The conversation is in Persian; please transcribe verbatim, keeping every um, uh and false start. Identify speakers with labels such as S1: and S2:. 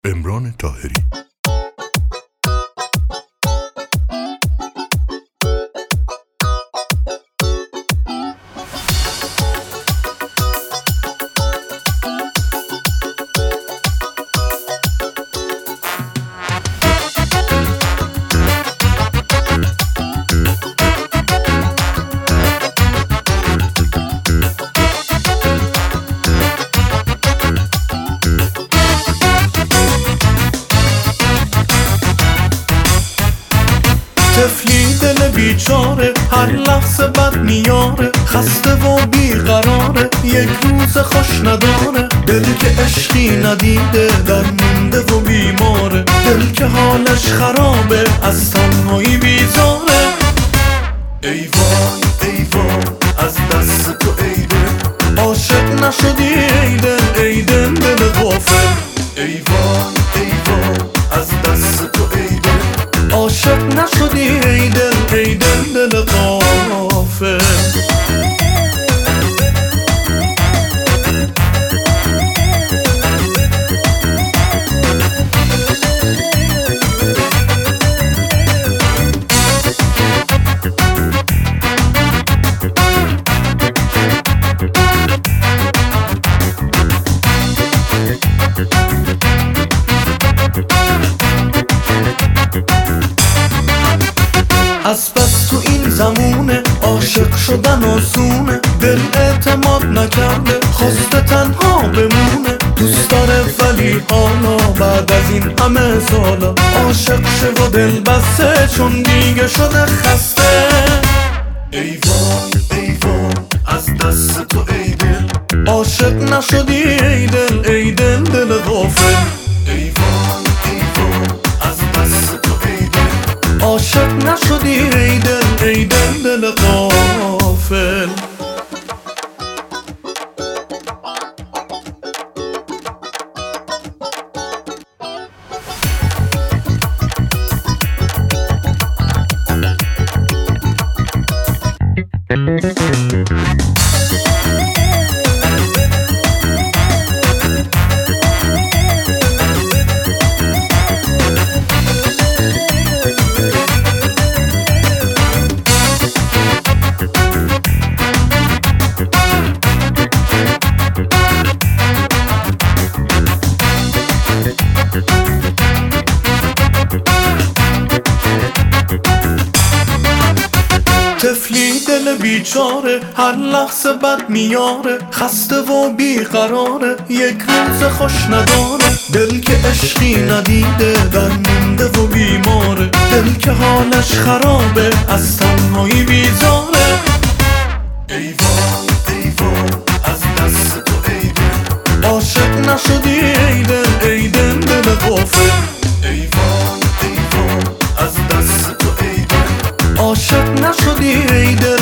S1: عمران طاهری.
S2: طفلی دل بیچاره، هر لحظه بد میاره، خسته و بیقراره، یک روز خوش نداره. دل که عشقی ندیده، در مونده و بیماره، دل که حالش خرابه، از تنهایی بیزاره. ای وای ای وای از دست تو ای دل، عاشق نشدی ای دل، ای دل دل غافل. ای وای ای وای از دست تو ای دل، عاشق نشدی ای دل، ای دل دل غافل. از بس تو این زمونه، عاشق شدن آسونه، دل اعتماد نکرده، خواسته تنها بمونه. دوست داره ولی حالا بعد از این همه سالا، عاشق شه و دل بسته چون دیگه شده خسته. ای وای ای وای از دست تو ای دل، عاشق نشدی ای دل، ای دل دل غافل. ای وای ای وای از دست تو ای دل، عاشق نشدی ای دل، ای دل دل غافل. طفلی دل بیچاره، هر لحظه بد میاره، خسته و بیقراره، یک روز خوش نداره. دل که عشقی ندیده، در مونده و بیماره، دل که حالش خرابه، از تنهایی بیزاره. ای وای ای وای از دست تو ای دل، عاشق نشدی ای دل، ای دل دل غافل. ای وای ای وای از دست تو ای دل، عاشق نشدی ای دل،